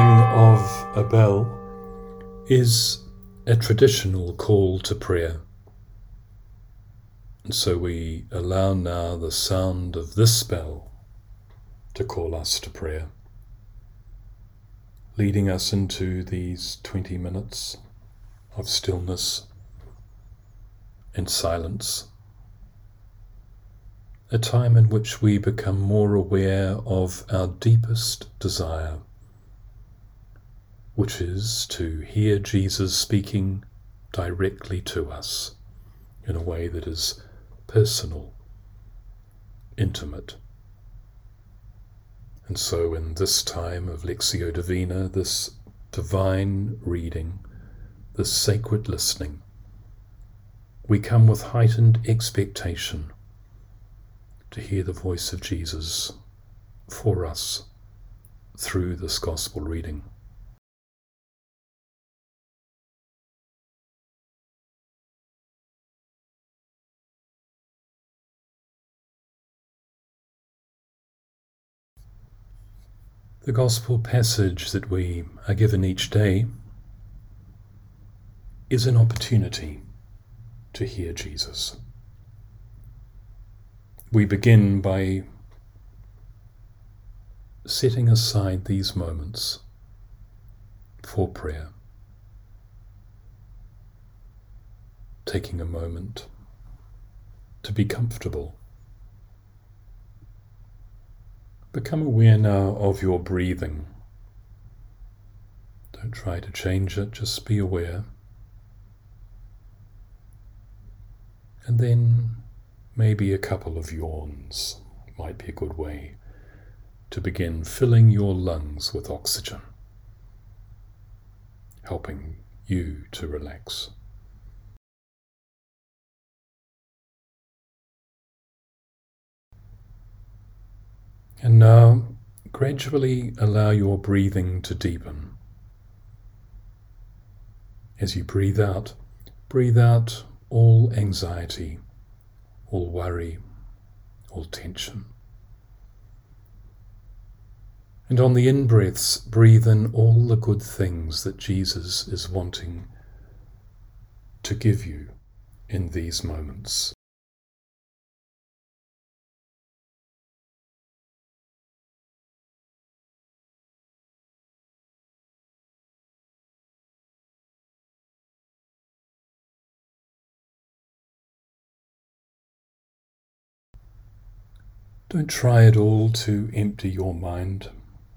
ringing of a bell is a traditional call to prayer. And so we allow now the sound of this bell to call us to prayer, leading us into these 20 minutes of stillness and silence, a time in which we become more aware of our deepest desire, which is to hear Jesus speaking directly to us in a way that is personal, intimate. And so in this time of Lectio Divina, this divine reading, this sacred listening, we come with heightened expectation to hear the voice of Jesus for us through this gospel reading. The gospel passage that we are given each day is an opportunity to hear Jesus. We begin by setting aside these moments for prayer, taking a moment to be comfortable. Become aware now of your breathing. Don't try to change it, just be aware. And then maybe a couple of yawns might be a good way to begin filling your lungs with oxygen, helping you to relax. And now, gradually allow your breathing to deepen. As you breathe out all anxiety, all worry, all tension. And on the in-breaths, breathe in all the good things that Jesus is wanting to give you in these moments. Don't try at all to empty your mind.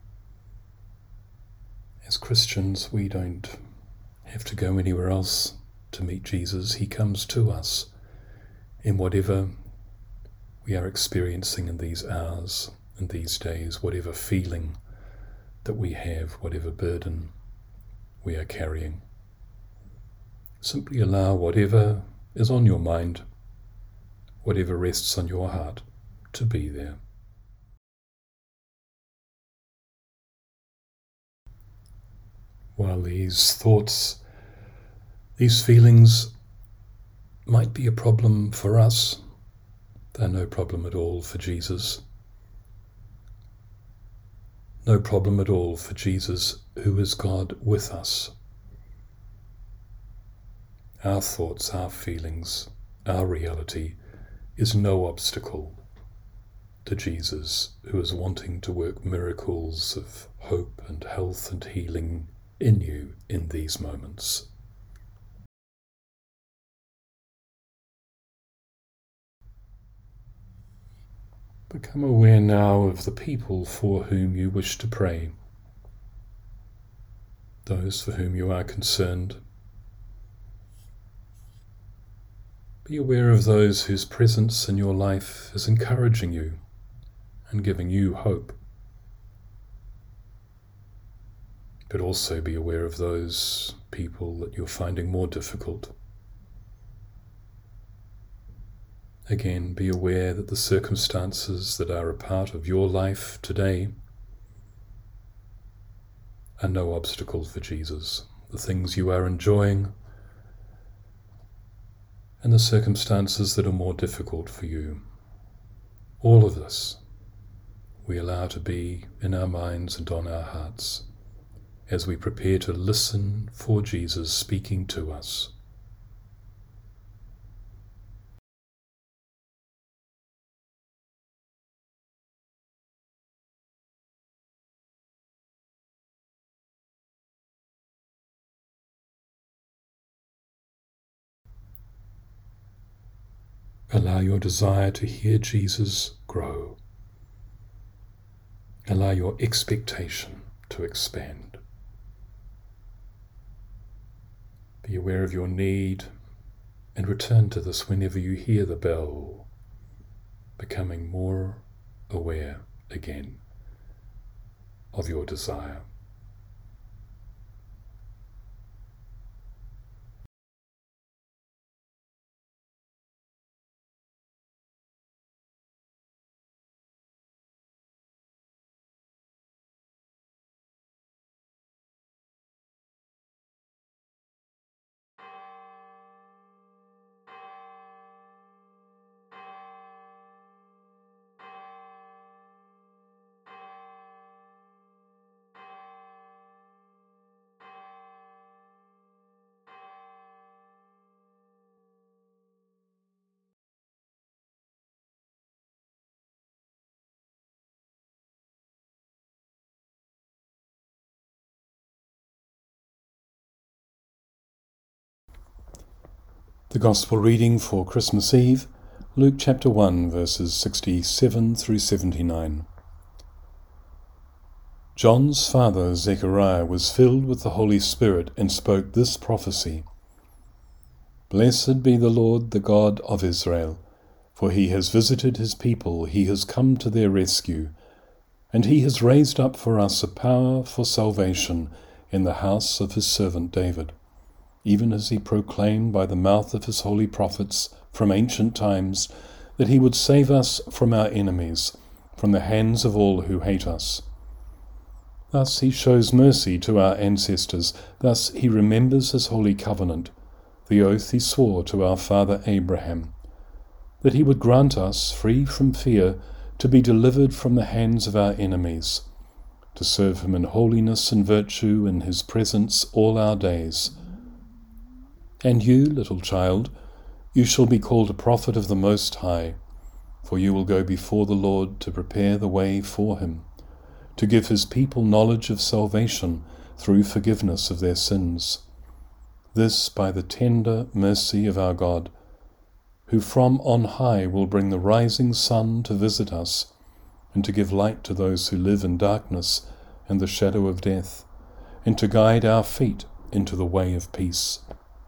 As Christians, we don't have to go anywhere else to meet Jesus. He comes to us in whatever we are experiencing in these hours, in these days, whatever feeling that we have, whatever burden we are carrying. Simply allow whatever is on your mind, whatever rests on your heart, to be there. While these thoughts, these feelings might be a problem for us, they're no problem at all for Jesus. No problem at all for Jesus, who is God with us. Our thoughts, our feelings, our reality is no obstacle to Jesus, who is wanting to work miracles of hope and health and healing in you in these moments. Become aware now of the people for whom you wish to pray, those for whom you are concerned. Be aware of those whose presence in your life is encouraging you and giving you hope. But also be aware of those people that you're finding more difficult. Again, be aware that the circumstances that are a part of your life today are no obstacle for Jesus. The things you are enjoying and the circumstances that are more difficult for you. All of this we allow to be in our minds and on our hearts as we prepare to listen for Jesus speaking to us. Allow your desire to hear Jesus grow. Allow your expectation to expand. Be aware of your need and return to this whenever you hear the bell, becoming more aware again of your desire. The Gospel reading for Christmas Eve, Luke chapter 1, verses 67 through 79. John's father Zechariah was filled with the Holy Spirit and spoke this prophecy. Blessed be the Lord, the God of Israel, for he has visited his people, he has come to their rescue, and he has raised up for us a power for salvation in the house of his servant David, even as he proclaimed by the mouth of his holy prophets from ancient times that he would save us from our enemies, from the hands of all who hate us. Thus he shows mercy to our ancestors, thus he remembers his holy covenant, the oath he swore to our father Abraham, that he would grant us, free from fear, to be delivered from the hands of our enemies, to serve him in holiness and virtue in his presence all our days. And you, little child, you shall be called a prophet of the Most High, for you will go before the Lord to prepare the way for him, to give his people knowledge of salvation through forgiveness of their sins. This by the tender mercy of our God, who from on high will bring the rising sun to visit us, and to give light to those who live in darkness and the shadow of death, and to guide our feet into the way of peace.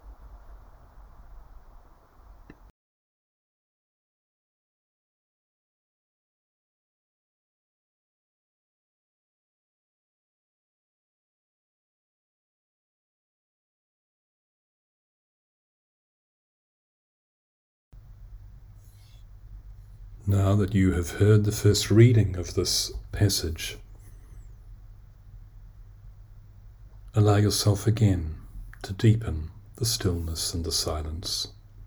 Now that you have heard the first reading of this passage, allow yourself again to deepen the stillness and the silence.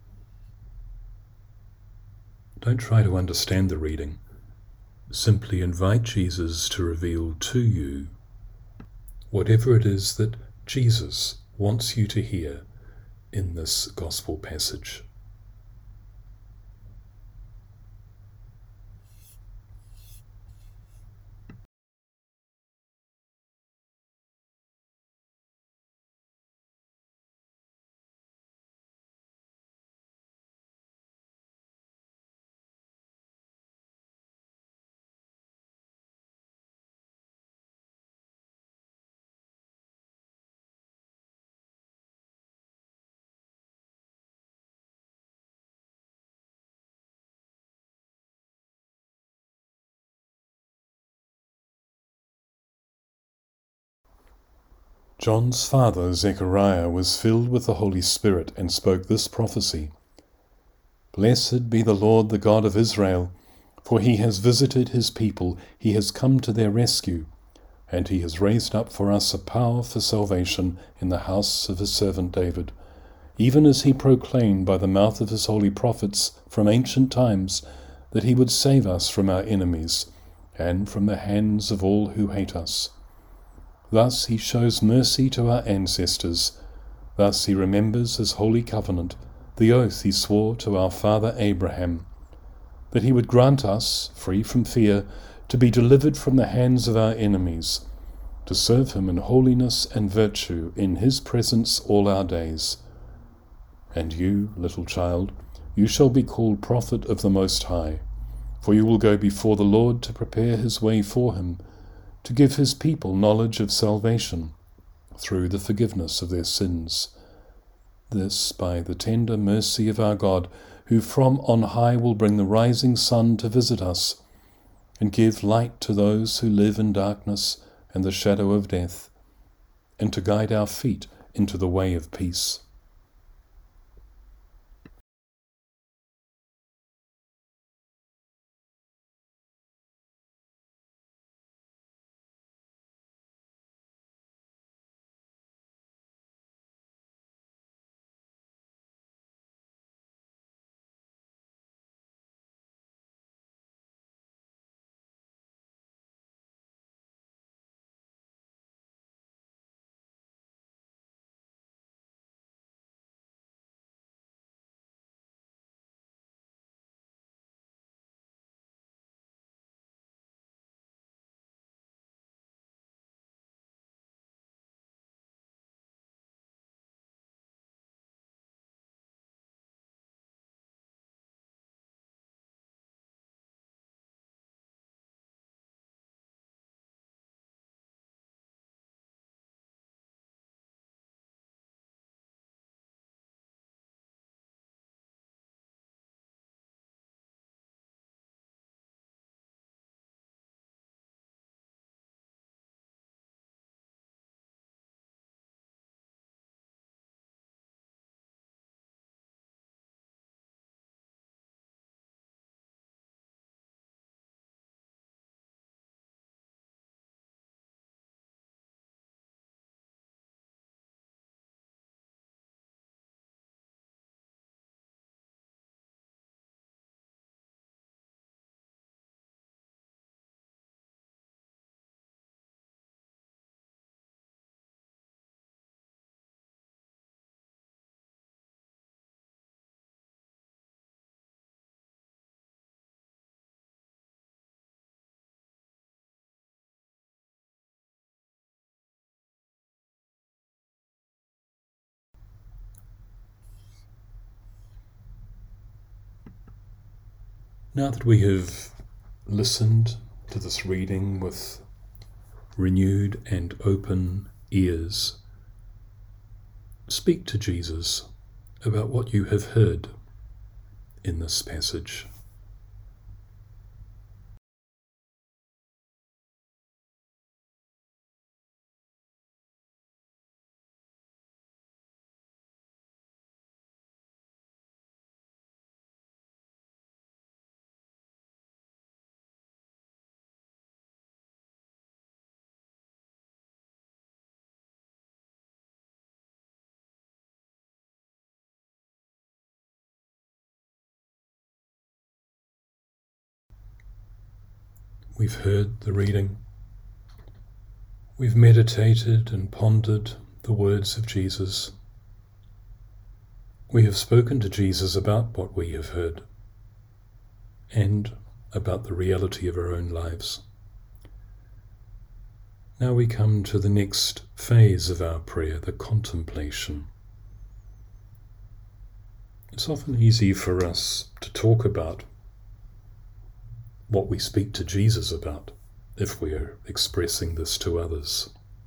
Don't try to understand the reading. Simply invite Jesus to reveal to you whatever it is that Jesus wants you to hear in this gospel passage. John's father Zechariah was filled with the Holy Spirit and spoke this prophecy. Blessed be the Lord, the God of Israel, for he has visited his people, he has come to their rescue, and he has raised up for us a power for salvation in the house of his servant David, even as he proclaimed by the mouth of his holy prophets from ancient times that he would save us from our enemies and from the hands of all who hate us. Thus he shows mercy to our ancestors. Thus he remembers his holy covenant, the oath he swore to our father Abraham, that he would grant us, free from fear, to be delivered from the hands of our enemies, to serve him in holiness and virtue in his presence all our days. And you, little child, you shall be called prophet of the Most High, for you will go before the Lord to prepare his way for him, to give his people knowledge of salvation through the forgiveness of their sins. This by the tender mercy of our God, who from on high will bring the rising sun to visit us, and give light to those who live in darkness and the shadow of death, and to guide our feet into the way of peace. Now that we have listened to this reading with renewed and open ears, speak to Jesus about what you have heard in this passage. We've heard the reading. We've meditated and pondered the words of Jesus. We have spoken to Jesus about what we have heard and about the reality of our own lives. Now we come to the next phase of our prayer, the contemplation. It's often easy for us to talk about what we speak to Jesus about if we are expressing this to others.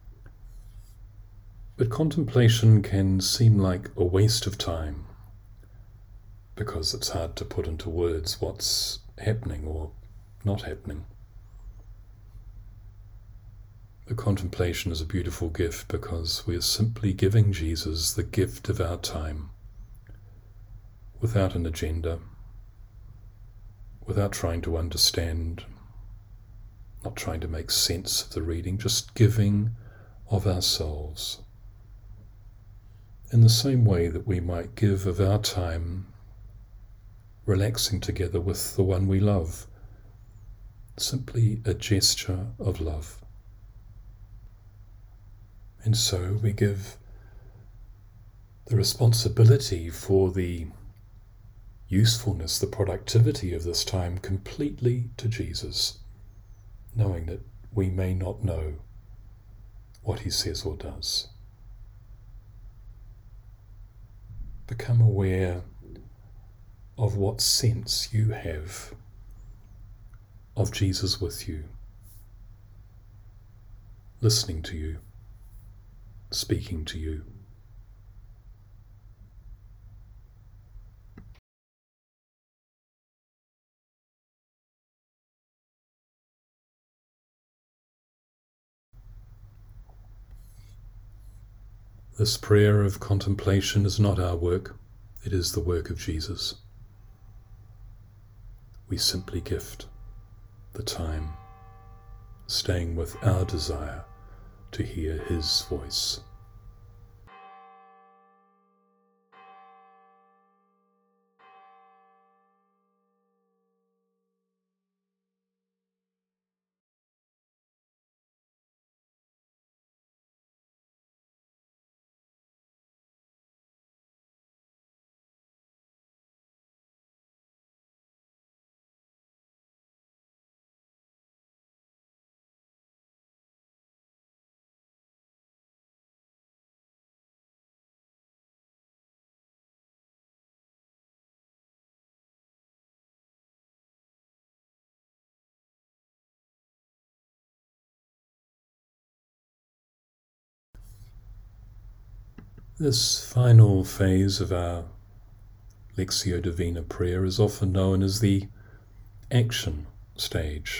But contemplation can seem like a waste of time because it's hard to put into words what's happening or not happening. The contemplation is a beautiful gift because we are simply giving Jesus the gift of our time without an agenda, without trying to understand, not trying to make sense of the reading, just giving of ourselves. In the same way that we might give of our time relaxing together with the one we love, simply a gesture of love. And so we give the responsibility for the usefulness, the productivity of this time completely to Jesus, knowing that we may not know what he says or does. Become aware of what sense you have of Jesus with you, listening to you, speaking to you. This prayer of contemplation is not our work, it is the work of Jesus. We simply gift the time, staying with our desire to hear his voice. This final phase of our Lectio Divina prayer is often known as the action stage.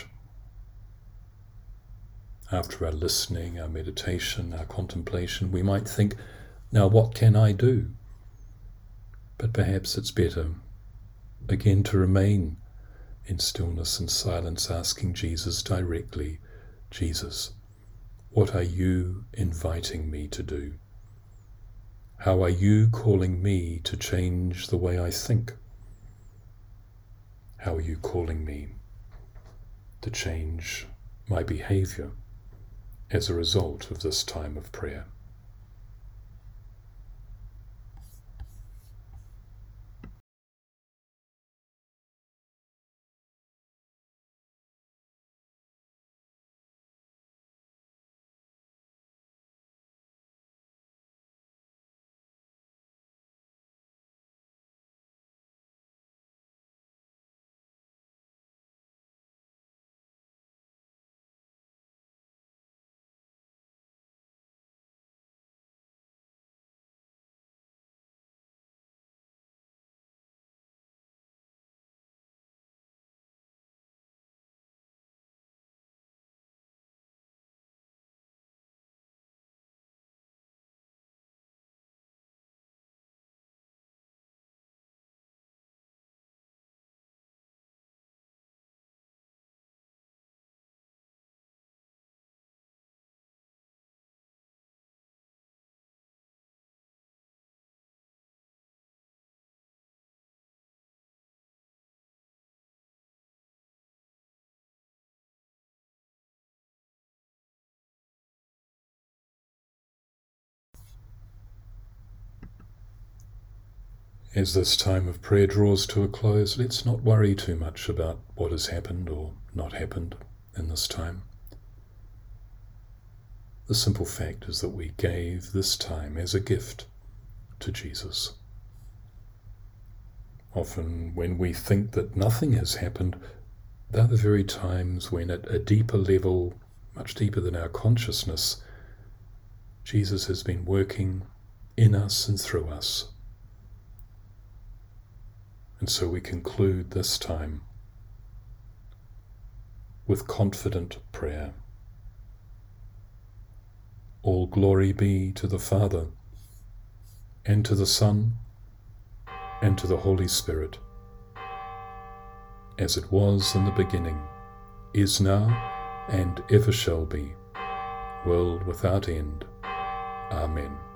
After our listening, our meditation, our contemplation, we might think, now what can I do? But perhaps it's better, again, to remain in stillness and silence, asking Jesus directly, Jesus, what are you inviting me to do? How are you calling me to change the way I think? How are you calling me to change my behavior as a result of this time of prayer? As this time of prayer draws to a close, let's not worry too much about what has happened or not happened in this time. The simple fact is that we gave this time as a gift to Jesus. Often when we think that nothing has happened, they're the very times when at a deeper level, much deeper than our consciousness, Jesus has been working in us and through us. And so we conclude this time with confident prayer. All glory be to the Father, and to the Son, and to the Holy Spirit, as it was in the beginning, is now, and ever shall be, world without end. Amen.